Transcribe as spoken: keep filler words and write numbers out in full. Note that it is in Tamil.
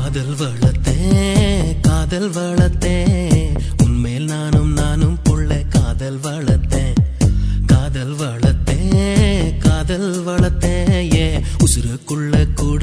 காதல் வளர்த்தேன் காதல் வளர்த்தேன் உன்மேல் நானும் நானும் புள்ள காதல் வளர்த்தேன் காதல் வளர்த்தேன் காதல் வளர்த்தேன் ஏ உசுருக்குள்ள கூட